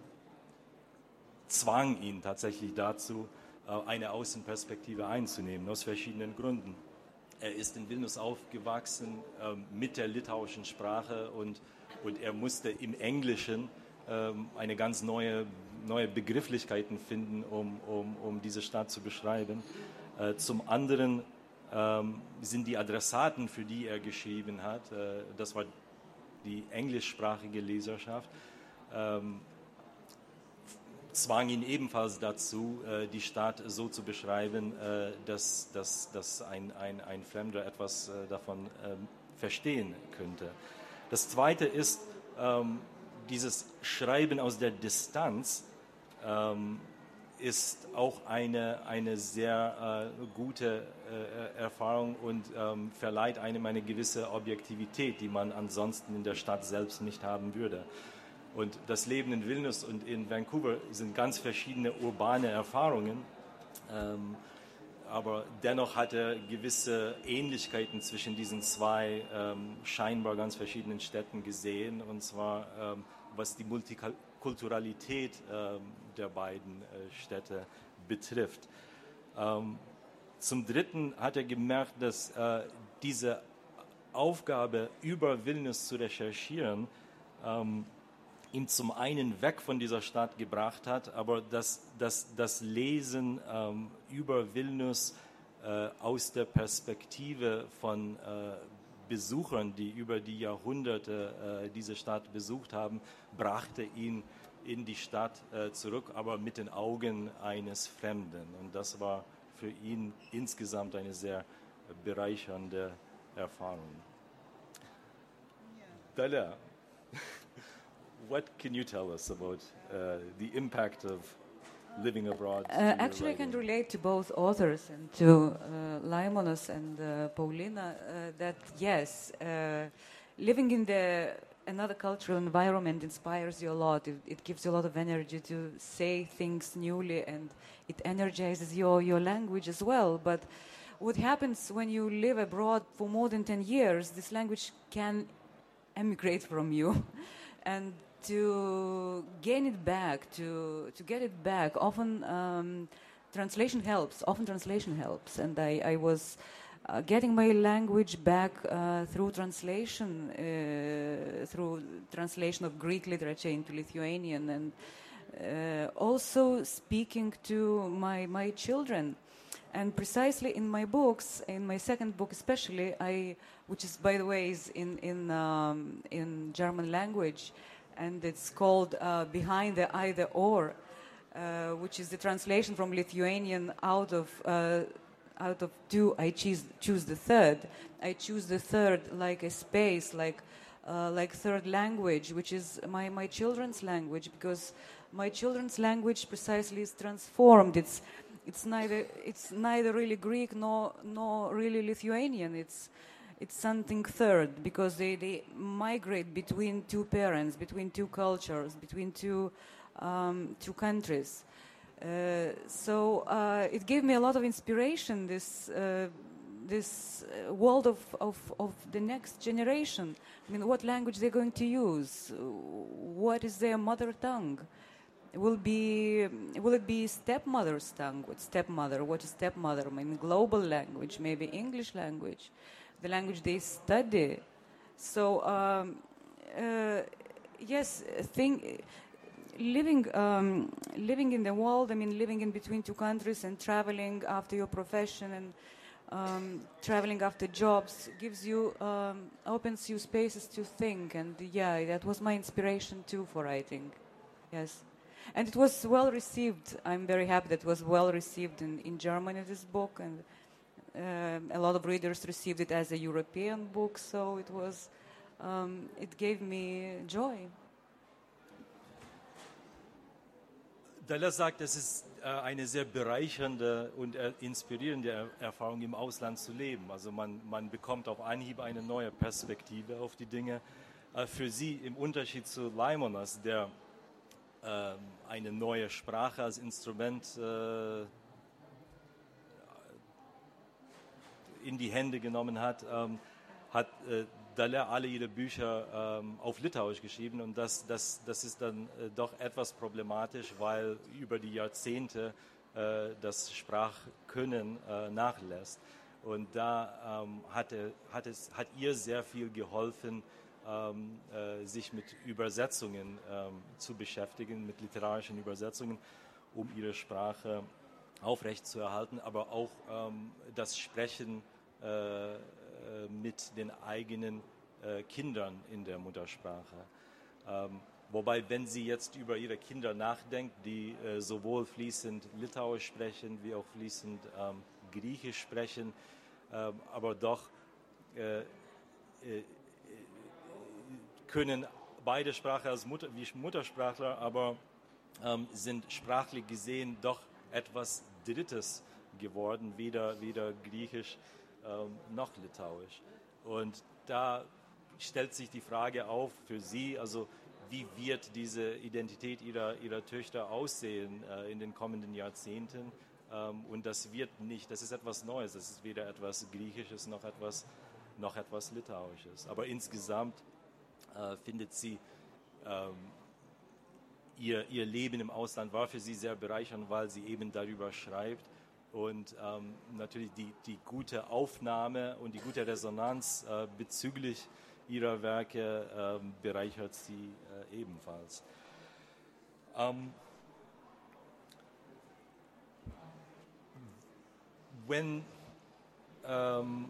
zwang ihn tatsächlich dazu, äh, eine Außenperspektive einzunehmen, aus verschiedenen Gründen. Er ist in Vilnius aufgewachsen äh, mit der litauischen Sprache und, und er musste im Englischen äh, eine ganz neue neue Begrifflichkeiten finden, um, um, um diese Stadt zu beschreiben. Äh, zum anderen ähm, sind die Adressaten, für die er geschrieben hat, äh, das war die englischsprachige Leserschaft, ähm, zwang ihn ebenfalls dazu, äh, die Stadt so zu beschreiben, äh, dass, dass, dass ein, ein, ein Fremder etwas äh, davon äh, verstehen könnte. Das Zweite ist, ähm, dieses Schreiben aus der Distanz ähm, ist auch eine, eine sehr äh, gute äh, Erfahrung und ähm, verleiht einem eine gewisse Objektivität, die man ansonsten in der Stadt selbst nicht haben würde. Und das Leben in Vilnius und in Vancouver sind ganz verschiedene urbane Erfahrungen, ähm, aber dennoch hat er gewisse Ähnlichkeiten zwischen diesen zwei ähm, scheinbar ganz verschiedenen Städten gesehen, und zwar ähm, was die Multikulturalität ähm, der beiden äh, Städte betrifft. Ähm, zum Dritten hat er gemerkt, dass äh, diese Aufgabe, über Vilnius zu recherchieren, ähm, ihn zum einen weg von dieser Stadt gebracht hat, aber dass, dass das Lesen ähm, über Vilnius äh, aus der Perspektive von äh, Besuchern, die über die Jahrhunderte äh, diese Stadt besucht haben, brachte ihn in die Stadt äh, zurück, aber mit den Augen eines Fremden. Und das war für ihn insgesamt eine sehr bereichernde Erfahrung. Dalia, what can you tell us about uh, the impact of living abroad? Uh, actually, I can relate to both authors and to uh, Laimonas and uh, Paulina uh, that, yes, uh, living in the another cultural environment inspires you a lot. It, it gives you a lot of energy to say things newly, and it energizes your, your language as well. But what happens when you live abroad for more than ten years, this language can emigrate from you. And to gain it back, to, to get it back, often um, translation helps. Often translation helps. And I, I was uh, getting my language back uh, through translation, uh, through translation of Greek literature into Lithuanian, and uh, also speaking to my, my children. And precisely in my books, in my second book especially, I, which is, by the way, is in, in, um, in German language, and it's called uh, Behind the Either Or, uh, which is the translation from Lithuanian out of uh, out of two. I choose choose the third. I choose the third like a space, like uh, like third language, which is my, my children's language, because my children's language precisely is transformed. It's it's neither it's neither really Greek nor nor really Lithuanian. It's It's something third, because they, they migrate between two parents, between two cultures, between two um, two countries. Uh, so uh, it gave me a lot of inspiration, this uh, this world of, of, of the next generation. I mean, what language they're going to use? What is their mother tongue? Will be will it be stepmother's tongue? What stepmother? What is stepmother? I mean, global language, maybe English language, the language they study. So um, uh, yes, think, living um, living in the world. I mean, living in between two countries and traveling after your profession and um, traveling after jobs gives you um, opens you spaces to think. And yeah, that was my inspiration too for writing. Yes. And it was well received. I'm very happy that it was well received in, in Germany, this book, and uh, a lot of readers received it as a European book, so it was, um, it gave me joy. Dalia sagt, es ist äh, eine sehr bereichernde und äh, inspirierende er Erfahrung, im Ausland zu leben. Also man, man bekommt auf Anhieb eine neue Perspektive auf die Dinge. Äh, für sie im Unterschied zu Laimonas, der eine neue Sprache als Instrument äh, in die Hände genommen hat, ähm, hat äh, Dalia alle ihre Bücher ähm, auf Litauisch geschrieben, und das, das, das ist dann äh, doch etwas problematisch, weil über die Jahrzehnte äh, das Sprachkönnen äh, nachlässt. Und da ähm, hat, er, hat, es, hat ihr sehr viel geholfen, Ähm, äh, sich mit Übersetzungen ähm, zu beschäftigen, mit literarischen Übersetzungen, um ihre Sprache aufrechtzuerhalten, aber auch ähm, das Sprechen äh, äh, mit den eigenen äh, Kindern in der Muttersprache. Ähm, wobei, wenn sie jetzt über ihre Kinder nachdenkt, die äh, sowohl fließend Litauisch sprechen, wie auch fließend ähm, Griechisch sprechen, äh, aber doch äh, äh, können beide Sprachen als Mutter, wie Muttersprachler, aber ähm, sind sprachlich gesehen doch etwas Drittes geworden, weder, weder Griechisch ähm, noch Litauisch. Und da stellt sich die Frage auf für Sie, also wie wird diese Identität ihrer, ihrer Töchter aussehen äh, in den kommenden Jahrzehnten? Ähm, und das wird nicht, das ist etwas Neues, das ist weder etwas Griechisches noch etwas, noch etwas Litauisches. Aber insgesamt Äh, findet sie, ähm, ihr, ihr Leben im Ausland war für sie sehr bereichernd, weil sie eben darüber schreibt, und ähm, natürlich die, die gute Aufnahme und die gute Resonanz äh, bezüglich ihrer Werke äh, bereichert sie äh, ebenfalls. Um, when um,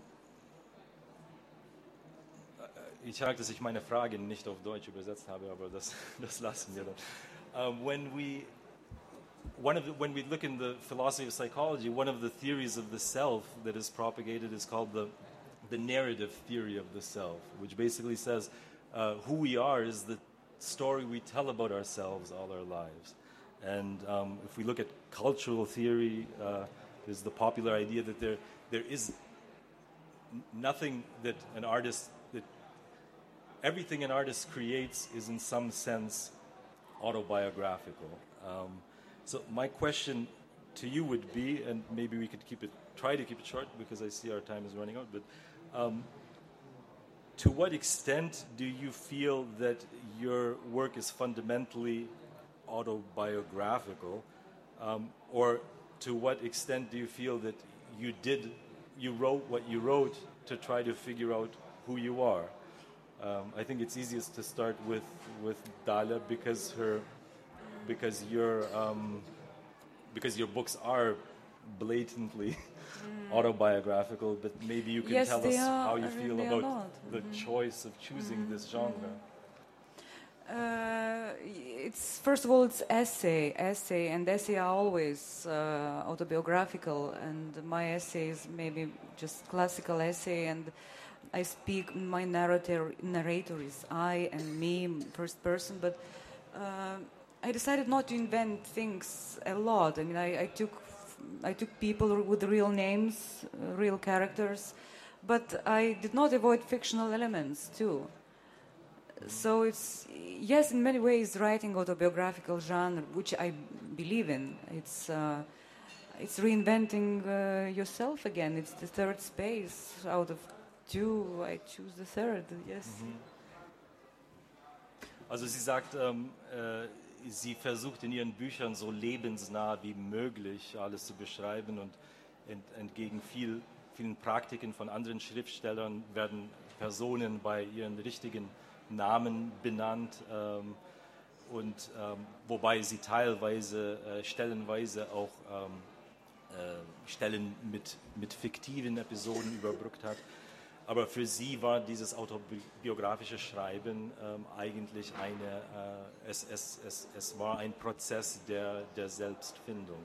Ich sage, dass ich meine Frage nicht auf Deutsch übersetzt habe, aber das, das lassen wir dann. Um, when we, one of the, when we look in the philosophy of psychology, one of the theories of the self that is propagated is called the, the narrative theory of the self, which basically says uh, who we are is the story we tell about ourselves all our lives. And um, if we look at cultural theory, uh, there's the popular idea that there there is nothing that an artist everything an artist creates is in some sense autobiographical. Um, so my question to you would be, and maybe we could keep it, try to keep it short because I see our time is running out, but um, to what extent do you feel that your work is fundamentally autobiographical, um, or to what extent do you feel that you did, you wrote what you wrote to try to figure out who you are? Um, I think it's easiest to start with with Dalia because her, because your um, because your books are blatantly mm. autobiographical. But maybe you can yes, tell us are, how you feel about the mm-hmm. choice of choosing mm-hmm. this genre. Uh, it's first of all, it's essay, essay, and essay are always uh, autobiographical. And my essay is maybe just classical essay, and I speak. My narrator, narrator is I and me, first person. But uh, I decided not to invent things a lot. I mean, I, I took, I took people with real names, uh, real characters, but I did not avoid fictional elements too. So it's, yes, in many ways, writing autobiographical genre, which I believe in. It's uh, it's reinventing uh, yourself again. It's the third space. Out of two, I choose the third, yes. Mhm. Also sie sagt, ähm, äh, sie versucht in ihren Büchern so lebensnah wie möglich alles zu beschreiben und ent, entgegen viel, vielen Praktiken von anderen Schriftstellern werden Personen bei ihren richtigen Namen benannt ähm, und ähm, wobei sie teilweise, äh, stellenweise auch ähm, äh, Stellen mit, mit fiktiven Episoden überbrückt hat. Aber für sie war dieses autobiografische Schreiben ähm, eigentlich eine, äh, es, es, es, es war ein Prozess der, der Selbstfindung.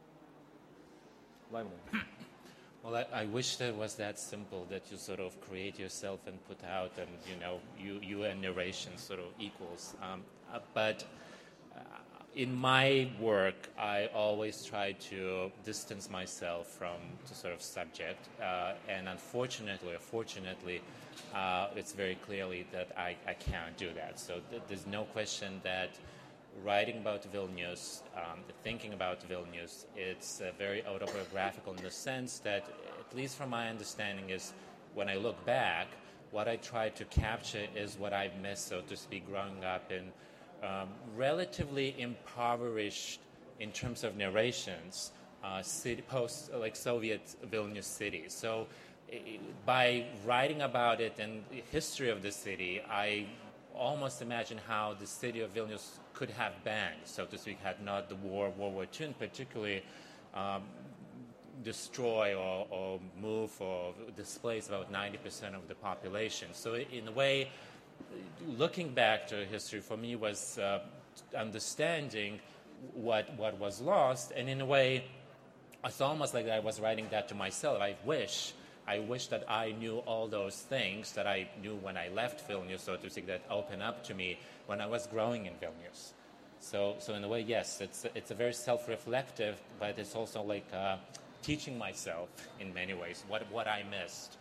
Well, I, I wish that it was that simple, that you sort of create yourself and put out, and you know, you, you and narration sort of equals. Um, uh, but uh, in my work, I always try to distance myself from the sort of subject, uh, and unfortunately, or fortunately, uh, it's very clearly that I, I can't do that. So th- there's no question that writing about Vilnius, um, thinking about Vilnius, it's uh, very autobiographical in the sense that, at least from my understanding, is when I look back, what I try to capture is what I've missed, so to speak, growing up in um, relatively impoverished, in terms of narrations, uh, city, post like Soviet Vilnius city. So uh, by writing about it and the history of the city, I almost imagine how the city of Vilnius could have been, so to speak, had not the war, World War Two, and particularly um, destroy or, or move or displace about ninety percent of the population. So in a way, looking back to history for me was uh, understanding what what was lost, and in a way, it's almost like I was writing that to myself. I wish I wish that I knew all those things that I knew when I left Vilnius, so to speak, that opened up to me when I was growing in Vilnius. So, so in a way, yes, it's it's a very self-reflective, but it's also like uh, teaching myself in many ways what what I missed.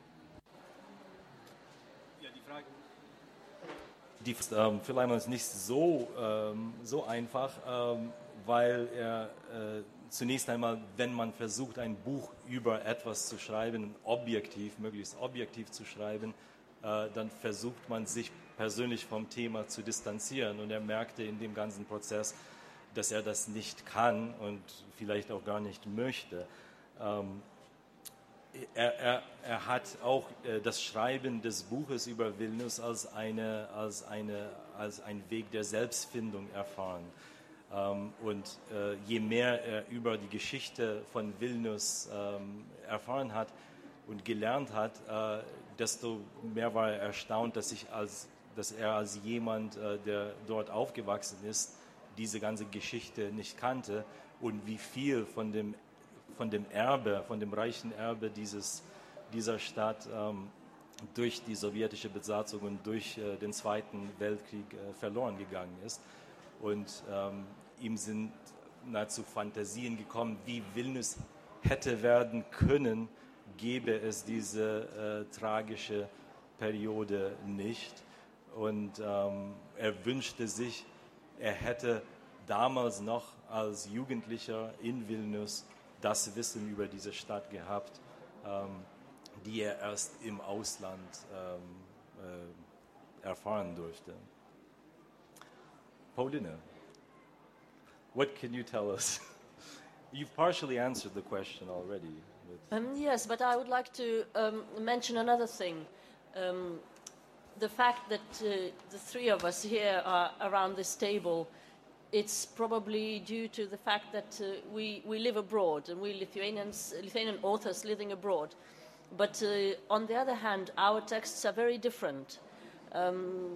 Ja, die Frage. Die ähm, für Leimann ist nicht so ähm, so einfach, ähm, weil er äh, zunächst einmal, wenn man versucht, ein Buch über etwas zu schreiben, objektiv, möglichst objektiv zu schreiben, äh, dann versucht man sich persönlich vom Thema zu distanzieren. Und er merkte in dem ganzen Prozess, dass er das nicht kann und vielleicht auch gar nicht möchte. Ähm, er, er, er hat auch äh, das Schreiben des Buches über Vilnius als, eine, als, eine, als ein Weg der Selbstfindung erfahren. Ähm, und äh, je mehr er über die Geschichte von Vilnius ähm, erfahren hat und gelernt hat, äh, desto mehr war er erstaunt, dass, ich als, dass er als jemand, äh, der dort aufgewachsen ist, diese ganze Geschichte nicht kannte und wie viel von dem, von dem Erbe, von dem reichen Erbe dieses, dieser Stadt ähm, durch die sowjetische Besatzung und durch äh, den Zweiten Weltkrieg äh, verloren gegangen ist. Und ähm, ihm sind nahezu Fantasien gekommen, wie Vilnius hätte werden können, gäbe es diese äh, tragische Periode nicht. und ähm, er wünschte sich, er hätte damals noch als Jugendlicher in Vilnius das Wissen über diese Stadt gehabt, ähm, die er erst im Ausland ähm, äh, erfahren durfte. Paulina, what can you tell us? You've partially answered the question already. Um, yes, but I would like to um, mention another thing. Um, the fact that uh, the three of us here are around this table, it's probably due to the fact that uh, we, we live abroad, and we Lithuanians, Lithuanian authors living abroad. But uh, on the other hand, our texts are very different. Um,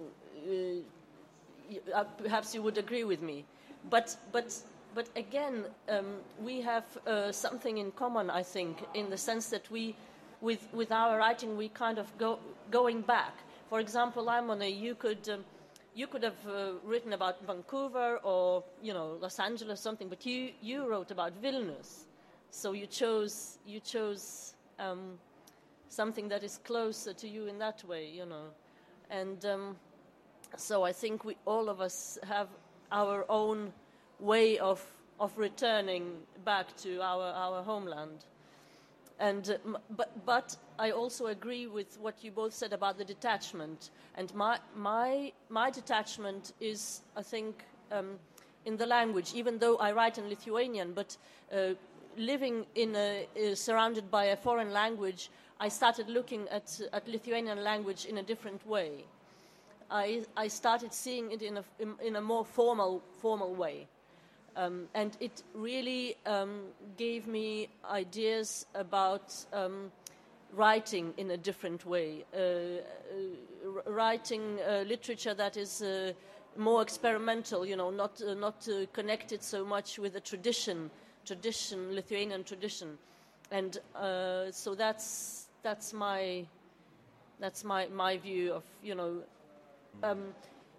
uh, uh, perhaps you would agree with me. But, but, but again, um, we have uh, something in common, I think, in the sense that we, with, with our writing, we kind of go going back. For example, Limona, you could... Um, You could have uh, written about Vancouver or, you know, Los Angeles or something, but you, you wrote about Vilnius. So you chose, you chose um, something that is closer to you in that way, you know. And um, so I think we, all of us have our own way of, of returning back to our, our homeland. And, uh, but, but I also agree with what you both said about the detachment. And my, my, my detachment is, I think, um, in the language, even though I write in Lithuanian, but uh, living in a, uh, surrounded by a foreign language, I started looking at, at Lithuanian language in a different way. I, I started seeing it in a, in, in a more formal, formal way. Um, and it really um, gave me ideas about um, writing in a different way, uh, uh, writing uh, literature that is uh, more experimental, you know, not uh, not uh, connected so much with the tradition, tradition, Lithuanian tradition, and uh, so that's that's my that's my my view of, you know. Um,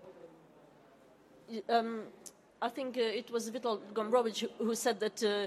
um, I think uh, it was Witold Gombrowicz who, who said that uh,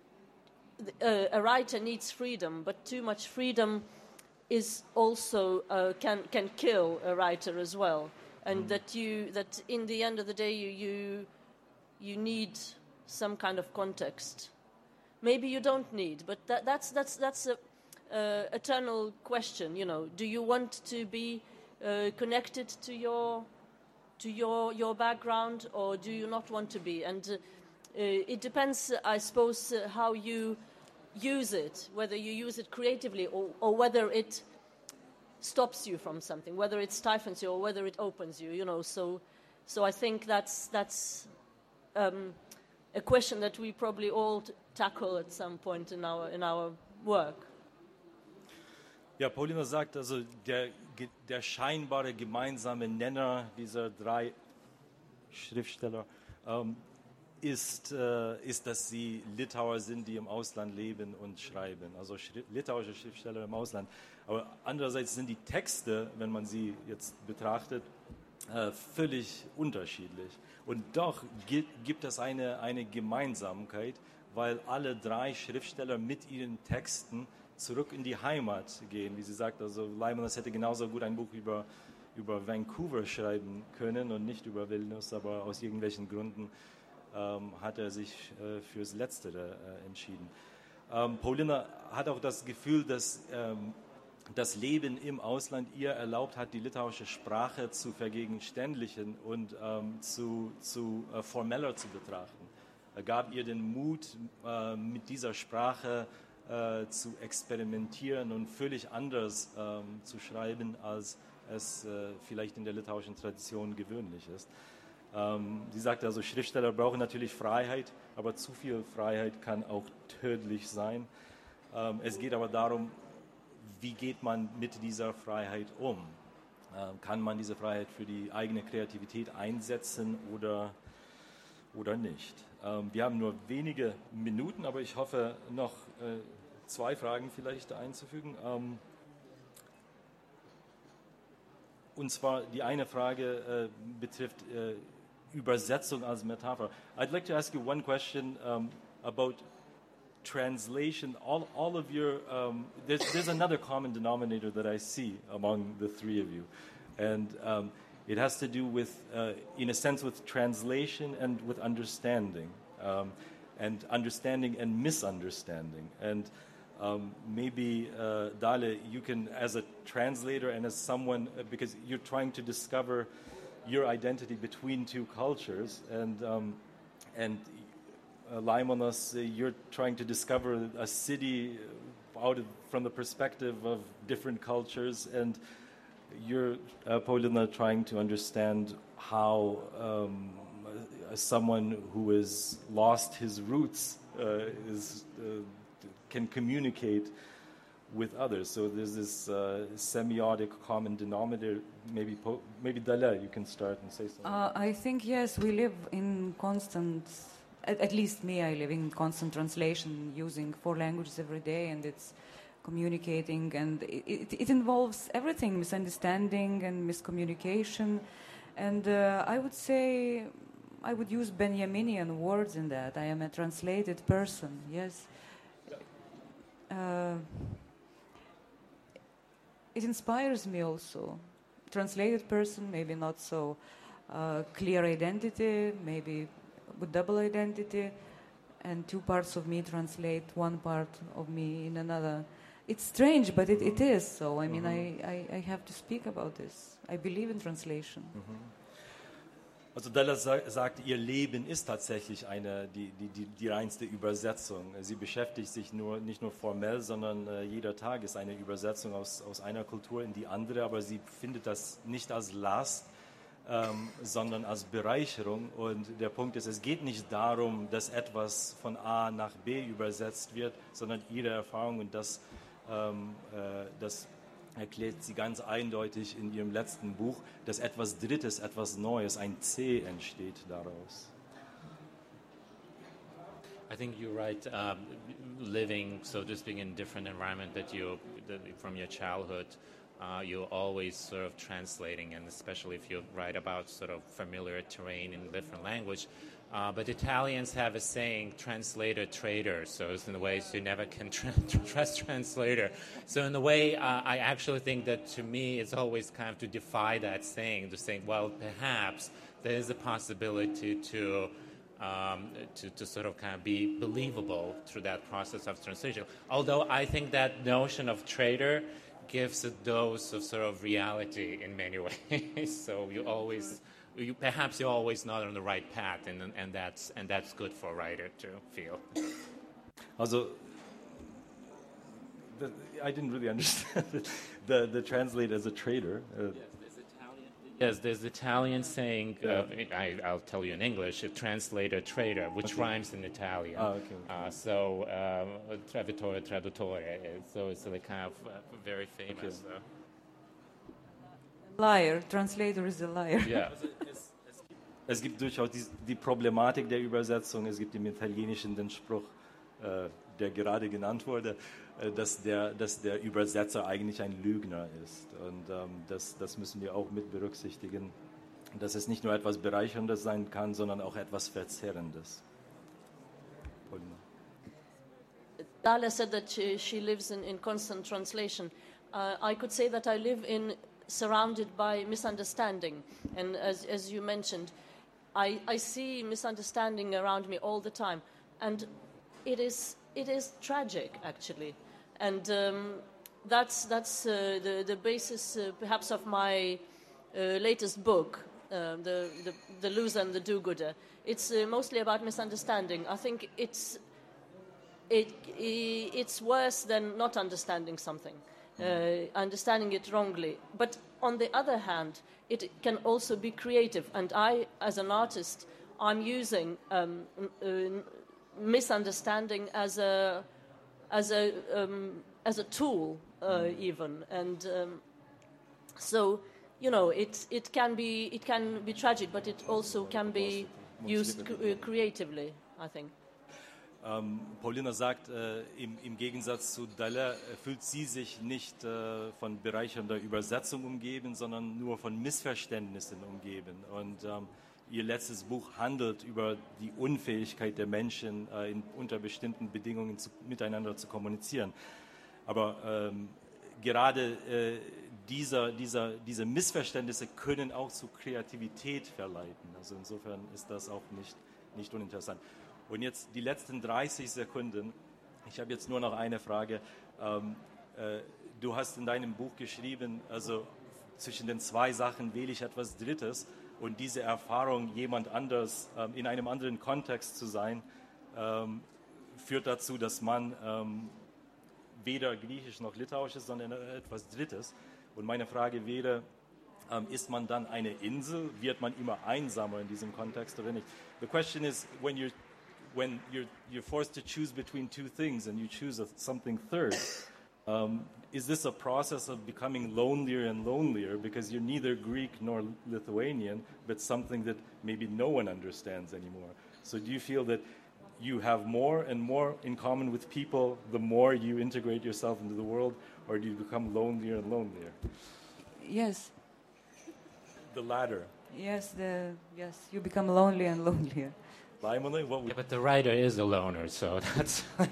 uh, a writer needs freedom, but too much freedom is also uh, can can kill a writer as well, and mm. that you that in the end of the day you you you need some kind of context. Maybe you don't need, but that, that's that's that's a uh, eternal question. You know, do you want to be uh, connected to your to your, your background, or do you not want to be? And uh, uh, it depends, I suppose, uh, how you use it, whether you use it creatively or, or whether it stops you from something, whether it stifles you or whether it opens you, you know. So, so I think that's, that's um, a question that we probably all t- tackle at some point in our, in our work. Ja, Paulina sagt also, der, der scheinbare gemeinsame Nenner dieser drei Schriftsteller ähm, ist, äh, ist, dass sie Litauer sind, die im Ausland leben und schreiben. Also Schri- litauische Schriftsteller im Ausland. Aber andererseits sind die Texte, wenn man sie jetzt betrachtet, äh, völlig unterschiedlich. Und doch gibt, gibt es eine, eine Gemeinsamkeit, weil alle drei Schriftsteller mit ihren Texten zurück in die Heimat gehen. Wie sie sagt, also Laimanas hätte genauso gut ein Buch über, über Vancouver schreiben können und nicht über Vilnius, aber aus irgendwelchen Gründen ähm, hat er sich äh, fürs Letztere äh, entschieden. Ähm, Paulina hat auch das Gefühl, dass ähm, das Leben im Ausland ihr erlaubt hat, die litauische Sprache zu vergegenständlichen und ähm, zu, zu äh, formeller zu betrachten. Er gab ihr den Mut, äh, mit dieser Sprache Äh, zu experimentieren und völlig anders ähm, zu schreiben, als es äh, vielleicht in der litauischen Tradition gewöhnlich ist. Ähm, sie sagt also, Schriftsteller brauchen natürlich Freiheit, aber zu viel Freiheit kann auch tödlich sein. Ähm, es geht aber darum, wie geht man mit dieser Freiheit um? Ähm, kann man diese Freiheit für die eigene Kreativität einsetzen oder, oder nicht? Ähm, wir haben nur wenige Minuten, aber ich hoffe noch äh, zwei Fragen vielleicht einzufügen. Ähm, und zwar die eine Frage äh, betrifft äh, Übersetzung als Metapher. I'd like to ask you one question um, about translation. All, all of your, um, there's, there's another common denominator that I see among the three of you. And um, It has to do with, uh, in a sense, with translation and with understanding, um, and understanding and misunderstanding. And um, maybe, uh, Dale, you can, as a translator and as someone, uh, because you're trying to discover your identity between two cultures, and um, and uh, Laimonas, uh, you're trying to discover a city out of, from the perspective of different cultures, and you're, uh, Paulina, trying to understand how um, uh, someone who has lost his roots uh, is uh, can communicate with others. So there's this uh, semiotic common denominator. Maybe, po- maybe Dale, you can start and say something. Uh, I think, yes, we live in constant, at, at least me, I live in constant translation, using four languages every day, and it's communicating, and it, it, it involves everything, misunderstanding and miscommunication. And uh, I would say, I would use Benjaminian words in that. I am a translated person, yes. Uh, it inspires me also. Translated person, maybe not so uh, clear identity, maybe with double identity, and two parts of me translate one part of me in another. It's strange, but it, it is so. I mean, mm-hmm. I, I, I have to speak about this. I believe in translation. Mm-hmm. Also Della sagt, ihr Leben ist tatsächlich eine, die, die, die, die reinste Übersetzung. Sie beschäftigt sich nur, nicht nur formell, sondern äh, jeder Tag ist eine Übersetzung aus, aus einer Kultur in die andere, aber sie findet das nicht als Last, ähm, sondern als Bereicherung. Und der Punkt ist, es geht nicht darum, dass etwas von A nach B übersetzt wird, sondern ihre Erfahrung, und das, ähm, äh, das erklärt sie ganz eindeutig in ihrem letzten Buch, dass etwas Drittes, etwas Neues, ein C entsteht daraus. I think you're right. Um, living, so to speak, in different environment that you, that from your childhood, uh, you're always sort of translating, and especially if you write about sort of familiar terrain in different language. Uh, but Italians have a saying, translator, trader. So it's in a way, so you never can tra- trust translator. So in a way, uh, I actually think that to me, it's always kind of to defy that saying, to say, well, perhaps there is a possibility to, um, to, to sort of kind of be believable through that process of translation. Although I think that notion of trader gives a dose of sort of reality in many ways. So you always... You, perhaps you're always not on the right path, and and that's and that's good for a writer to feel. Also, the, I didn't really understand the the, the translate as a trader. Uh, yes, there's Italian. Yes, there's Italian saying. Uh, I, I'll tell you in English: a translator, trader, which okay. rhymes in Italian. Ah, okay. okay. Uh, so, um, traditore, traduttore. So it's like kind of uh, very famous. Okay. Uh, Liar, translator is a liar. Yeah. Also es, es, gibt, es gibt durchaus die, die Problematik der Übersetzung. Es gibt im Italienischen den Spruch, äh, der gerade genannt wurde, äh, dass, der, dass der Übersetzer eigentlich ein Lügner ist. Und ähm, das, das müssen wir auch mit berücksichtigen, dass es nicht nur etwas Bereicherndes sein kann, sondern auch etwas Verzerrendes. Paulina. Dale said that she, she lives in, in constant translation. Uh, I could say that I live in surrounded by misunderstanding, and as, as you mentioned, I, I see misunderstanding around me all the time, and it is it is tragic actually, and um, that's that's uh, the the basis uh, perhaps of my uh, latest book, uh, the, the the loser and the do-gooder. It's uh, mostly about misunderstanding. I think it's it, it's worse than not understanding something. Uh, understanding it wrongly. But on the other hand, it can also be creative. And I, as an artist, I'm using um, uh, misunderstanding as a as a um, as a tool, uh, even. And um, so, you know, it it can be it can be tragic, but it also can be used c- creatively, I think. Ähm, Paulina sagt, äh, im, im Gegensatz zu Dalla äh, fühlt sie sich nicht äh, von bereichernder Übersetzung umgeben, sondern nur von Missverständnissen umgeben. Und ähm, ihr letztes Buch handelt über die Unfähigkeit der Menschen, äh, in, unter bestimmten Bedingungen zu, miteinander zu kommunizieren. Aber ähm, gerade äh, dieser, dieser, diese Missverständnisse können auch zu Kreativität verleiten. Also insofern ist das auch nicht, nicht uninteressant. Und jetzt die letzten dreißig Sekunden. Ich habe jetzt nur noch eine Frage. Ähm, äh, du hast in deinem Buch geschrieben, also zwischen den zwei Sachen wähle ich etwas Drittes. Und diese Erfahrung, jemand anders, ähm, in einem anderen Kontext zu sein, ähm, führt dazu, dass man ähm, weder Griechisch noch Litauisch ist, sondern etwas Drittes. Und meine Frage wäre, ähm, ist man dann eine Insel? Wird man immer einsamer in diesem Kontext oder nicht? The question is, when you're, when you're, you're forced to choose between two things and you choose a, something third, um, is this a process of becoming lonelier and lonelier because you're neither Greek nor Lithuanian, but something that maybe no one understands anymore? So do you feel that you have more and more in common with people the more you integrate yourself into the world, or do you become lonelier and lonelier? Yes. The latter. Yes, the, yes, you become lonely and lonelier. Laimone, what would... Yeah, but the writer is a loner, so that's like...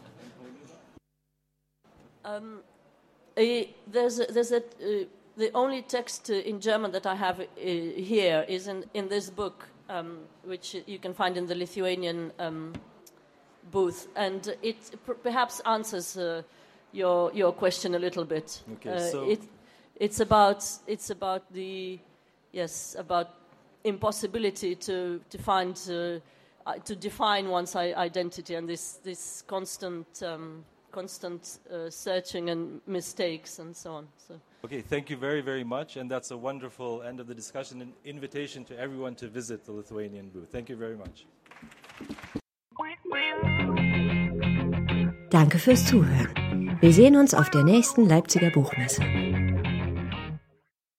Um, uh, there's a, there's a, uh, the only text uh, in German that I have uh, here is in, in this book, um, which you can find in the Lithuanian um, booth, and it p- perhaps answers uh, your your question a little bit. Okay, uh, so it, it's about it's about the yes about impossibility to to find uh, uh, to define one's I- identity, and this this constant. Um, constant uh, searching and mistakes and so on. So. Okay, thank you very, very much, and that's a wonderful end of the discussion, an invitation to everyone to visit the Lithuanian booth. Thank you very much. Danke fürs Zuhören. Wir sehen uns auf der nächsten Leipziger Buchmesse.